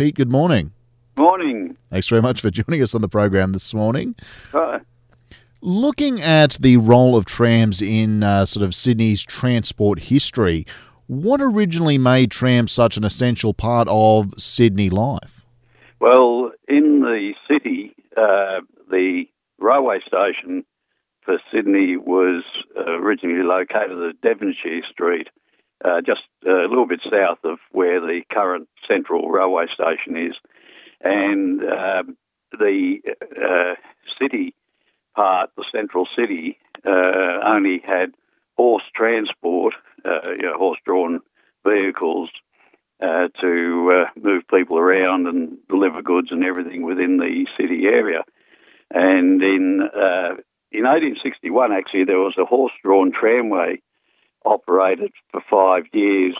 Pete, good morning. Morning. Thanks very much for joining us on the program this morning. Hi. Looking at the role of trams in sort of Sydney's transport history, what originally made trams such an essential part of Sydney life? Well, in the city, the railway station for Sydney was originally located at Devonshire Street, just a little bit south of where the current Central Railway Station is. And the city part, the central city, only had horse transport, horse-drawn vehicles to move people around and deliver goods and everything within the city area. And in 1861, actually, there was a horse-drawn tramway operated for 5 years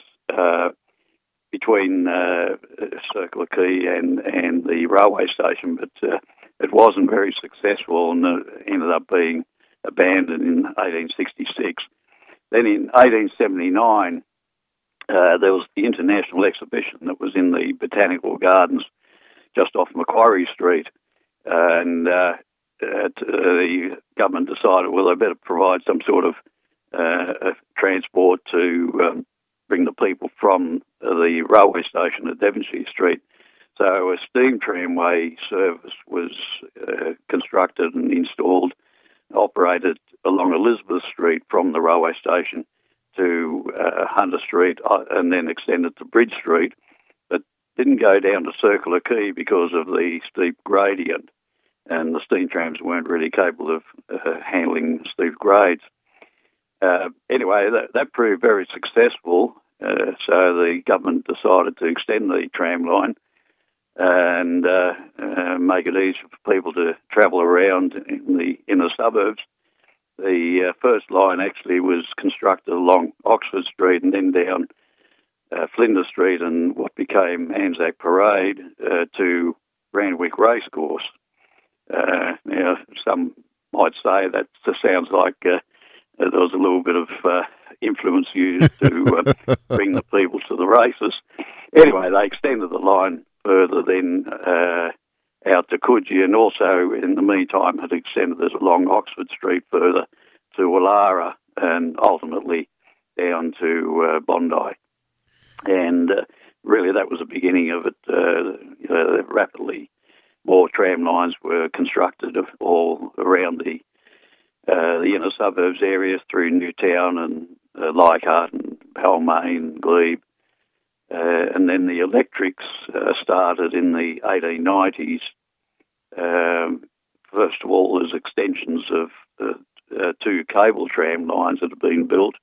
between Circular Quay and the railway station, but it wasn't very successful and ended up being abandoned in 1866. Then in 1879, there was the International Exhibition that was in the Botanical Gardens just off Macquarie Street, and the government decided, well, they better provide some sort of transport to bring the people from the railway station at Devonshire Street. So a steam tramway service was constructed and installed, operated along Elizabeth Street from the railway station to Hunter Street and then extended to Bridge Street, but didn't go down to Circular Quay because of the steep gradient, and the steam trams weren't really capable of handling steep grades. Anyway, that proved very successful, so the government decided to extend the tram line and make it easier for people to travel around in the inner suburbs. The first line actually was constructed along Oxford Street and then down Flinders Street and what became Anzac Parade to Randwick Racecourse. Now, some might say that sounds like there was a little bit of influence used to bring the people to the races. Anyway, they extended the line further then out to Coogee, and also in the meantime had extended it along Oxford Street further to Woollahra and ultimately down to Bondi. And really that was the beginning of it. Rapidly more tram lines were constructed all around the inner suburbs areas through Newtown and Leichhardt and Balmain, Glebe. And then the electrics started in the 1890s. First of all, as extensions of two cable tram lines that have been built,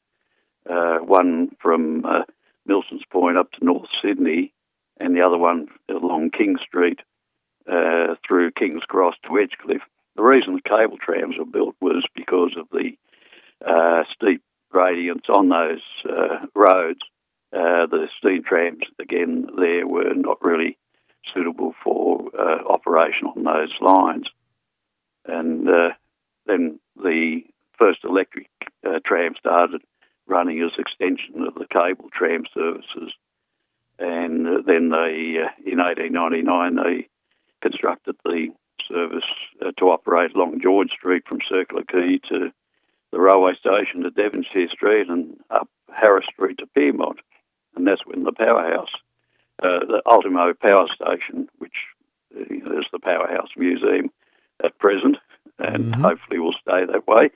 one from Milson's Point up to North Sydney and the other one along King Street through King's Cross to Edgecliff. The reason the cable trams were built was because of the steep gradients on those roads. The steam trams, again, there were not really suitable for operation on those lines. And then the first electric tram started running as extension of the cable tram services. And then they, in 1899, they constructed the service to operate along George Street from Circular Quay to the railway station to Devonshire Street and up Harris Street to Piermont. And that's when the powerhouse, the Ultimo Power Station, which is the Powerhouse Museum at present, and hopefully will stay that way.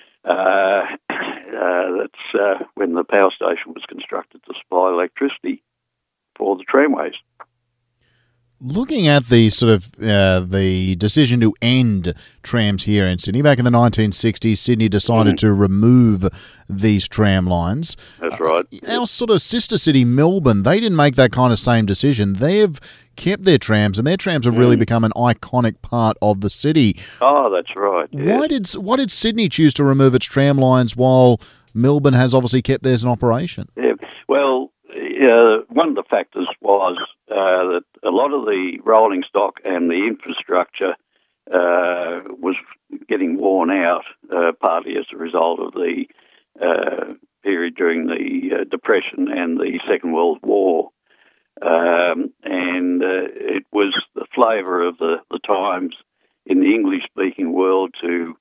That's when the power station was constructed to supply electricity for the tramways. Looking at the sort of the decision to end trams here in Sydney, back in the 1960s, Sydney decided to remove these tram lines. That's right. Our sort of sister city, Melbourne, they didn't make that kind of same decision. They've kept their trams, and their trams have really become an iconic part of the city. Oh, that's right. Yes. Why did Sydney choose to remove its tram lines while Melbourne has obviously kept theirs in operation? Yeah. Well, one of the factors was that a lot of the rolling stock and the infrastructure was getting worn out, partly as a result of the period during the Depression and the Second World War. and it was the flavour of the times in the English-speaking world to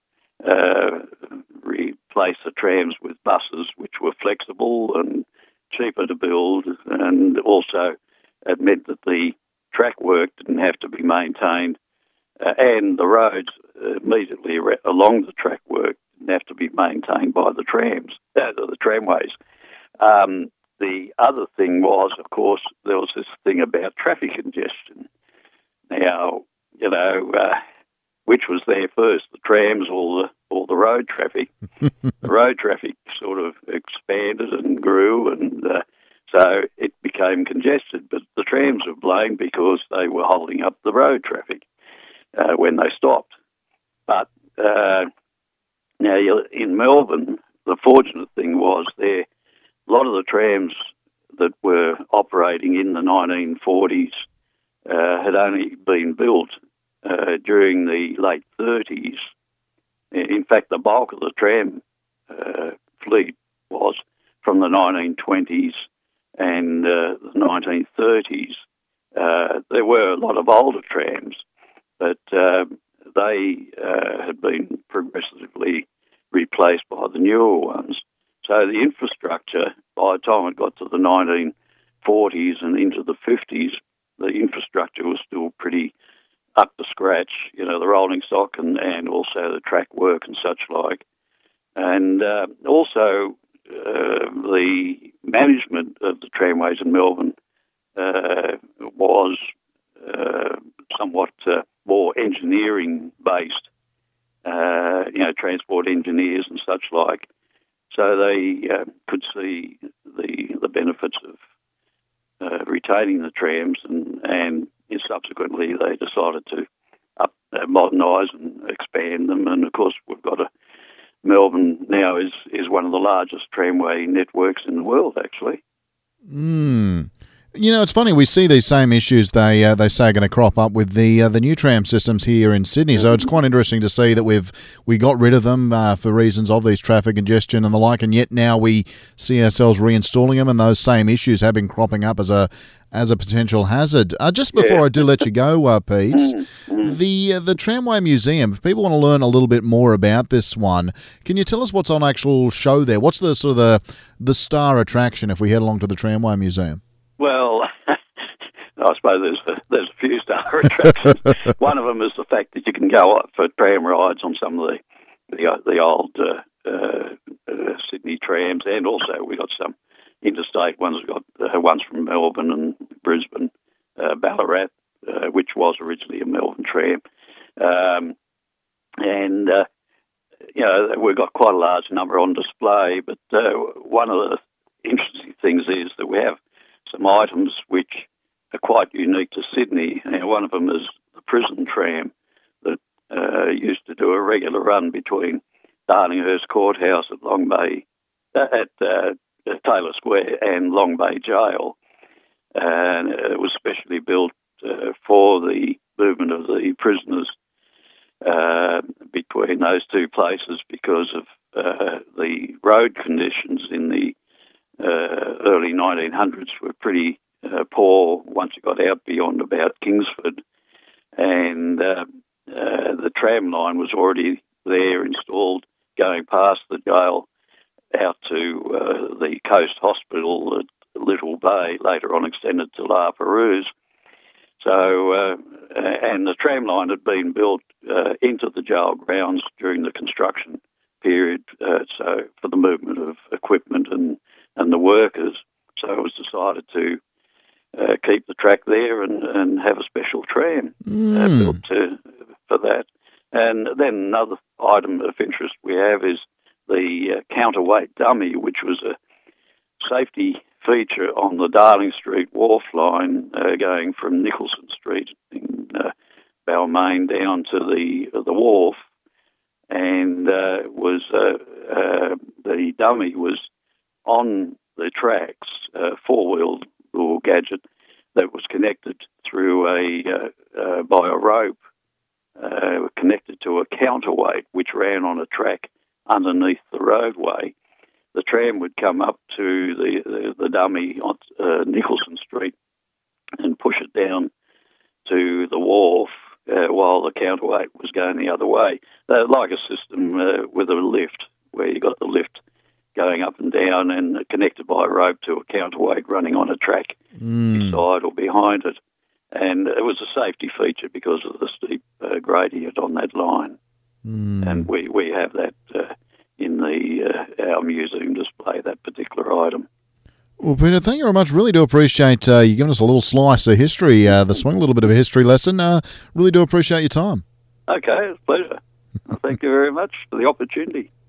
replace the trams with buses, which were flexible and cheaper to build, and also it meant that the track work didn't have to be maintained, and the roads immediately along the track work didn't have to be maintained by the tramways. The other thing was, of course, there was this thing about traffic congestion. Now, which was there first, the trams or the road traffic? The road traffic sort of expanded and grew, and so it became congested. But the trams were blamed because they were holding up the road traffic when they stopped. But now in Melbourne, the fortunate thing was a lot of the trams that were operating in the 1940s had only been built during the late 30s. In fact, the bulk of the tram fleet was from the 1920s and the 1930s. There were a lot of older trams, but they had been progressively replaced by the newer ones. So the infrastructure, by the time it got to the 1940s and into the 50s, the infrastructure was still pretty up to scratch, the rolling stock and also the track work and such like. And also the management of the tramways in Melbourne was somewhat more engineering-based, transport engineers and such like. So they could see the benefits of retaining the trams, and subsequently they decided to modernise and expand them. And of course, we've got Melbourne now is one of the largest tramway networks in the world, actually. It's funny, we see these same issues they say are going to crop up with the new tram systems here in Sydney. So it's quite interesting to see that we got rid of them for reasons of these traffic congestion and the like, and yet now we see ourselves reinstalling them, and those same issues have been cropping up as a potential hazard. Just before I do let you go, Pete, the Tramway Museum, if people want to learn a little bit more about this one, can you tell us what's on actual show there? What's the sort of the star attraction if we head along to the Tramway Museum? Well, I suppose there's a few star attractions. One of them is the fact that you can go up for tram rides on some of the old Sydney trams, and also we got some interstate ones. We got ones from Melbourne and Brisbane, Ballarat, which was originally a Melbourne tram, and we've got quite a large number on display. But one of the interesting things is that we have some items which are quite unique to Sydney. Now, one of them is the prison tram that used to do a regular run between Darlinghurst Courthouse at Long Bay, at Taylor Square and Long Bay Jail. And it was specially built for the movement of the prisoners between those two places because of the road conditions in the early 1900s were pretty poor once you got out beyond about Kingsford, and the tram line was already there installed going past the jail out to the Coast Hospital at Little Bay, later on extended to La Perouse. So, and the tram line had been built into the jail grounds during the construction period, so for the movement of equipment and the workers. So it was decided to keep the track there and have a special tram built for that. And then another item of interest we have is the counterweight dummy, which was a safety feature on the Darling Street wharf line going from Nicholson Street in Balmain down to the wharf, and the dummy was on the tracks, four-wheeled little gadget that was connected through by a rope connected to a counterweight which ran on a track underneath the roadway. The tram would come up to the dummy on Nicholson Street down to the wharf while the counterweight was going the other way. Like a system with a lift, where you got the lift going up and down and connected by a rope to a counterweight running on a track beside or behind it. And it was a safety feature because of the steep gradient on that line. And we have that in our museum display, that particular item. Well, Peter, thank you very much. Really do appreciate you giving us a little slice of history this morning, a little bit of a history lesson. Really do appreciate your time. Okay, it's a pleasure. Thank you very much for the opportunity.